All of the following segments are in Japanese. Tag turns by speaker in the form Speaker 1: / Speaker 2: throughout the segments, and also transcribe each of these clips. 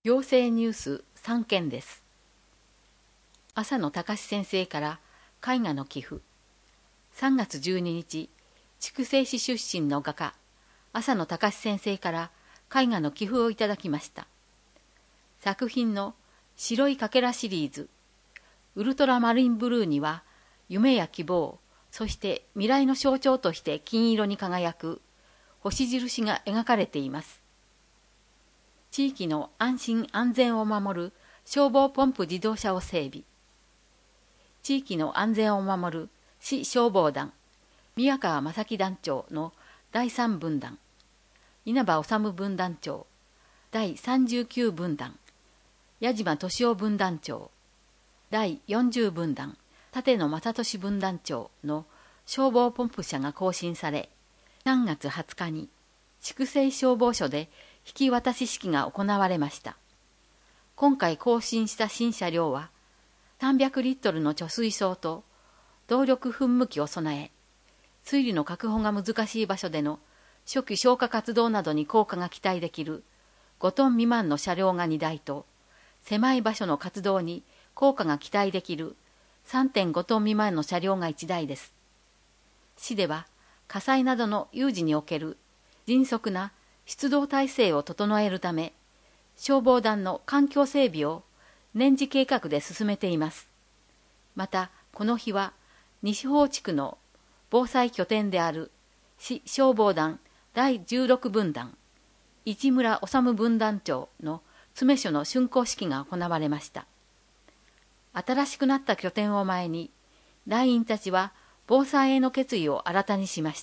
Speaker 1: 行政ニュース3件です。朝野隆先生から絵画の寄付。3月12日、筑西市出身の画家、朝野隆先生から絵画の寄付をいただきました。作品の白いかけらシリーズ、ウルトラマリンブルーには、夢や希望、そして未来の象徴として金色に輝く星印が描かれています。地域の安心安全を守る消防ポンプ自動車を整備。地域の安全を守る市消防団、宮川正樹団長の第3分団、稲葉治分団長、第39分団、矢島俊夫分団長、第40分団、立野正俊分団長の消防ポンプ車が更新され、3月20日に筑西消防署で引き渡し式が行われました。今回更新した新車両は、300リットルの貯水槽と動力噴霧器を備え、水位の確保が難しい場所での初期消火活動などに効果が期待できる5トン未満の車両が2台と、狭い場所の活動に効果が期待できる 3.5 トン未満の車両が1台です。市では火災などの有事における迅速な出動体制を整えるため、消防団の環境整備を年次計画で進めています。また、この日は西方地区の防災拠点である市消防団第16分団、市村治分団長の詰所の竣工式が行われました。新しくなった拠点を前に、団員たちは防災への決意を新たにしました。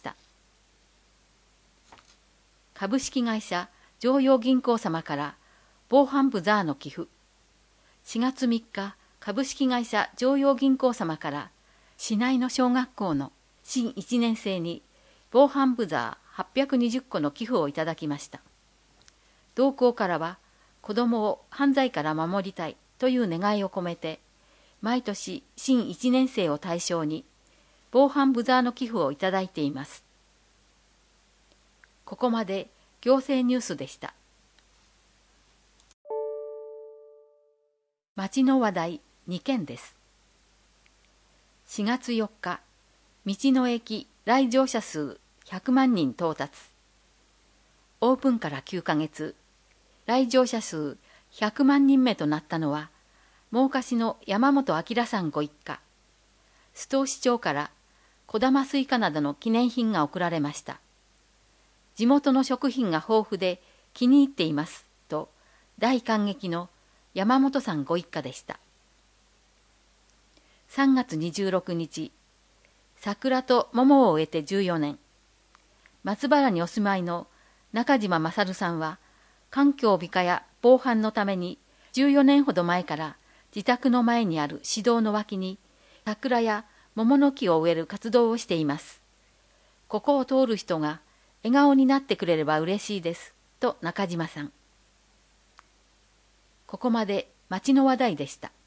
Speaker 1: 株式会社常陽銀行様から防犯ブザーの寄付。4月3日、株式会社常陽銀行様から市内の小学校の新1年生に防犯ブザー820個の寄付をいただきました。同校からは子どもを犯罪から守りたいという願いを込めて、毎年新1年生を対象に防犯ブザーの寄付をいただいています。ここまで行政ニュースでした。町の話題2件です。4月4日、道の駅来場者数100万人到達。オープンから9ヶ月、来場者数100万人目となったのは、真岡市の山本明さんご一家。須藤市長から小玉スイカなどの記念品が贈られました。地元の食品が豊富で気に入っていますと大感激の山本さんご一家でした。3月26日、桜と桃を植えて14年。松原にお住まいの中島勝さんは、環境美化や防犯のために14年ほど前から自宅の前にある市道の脇に桜や桃の木を植える活動をしています。ここを通る人が笑顔になってくれれば嬉しいです、と中島さん。ここまで町の話題でした。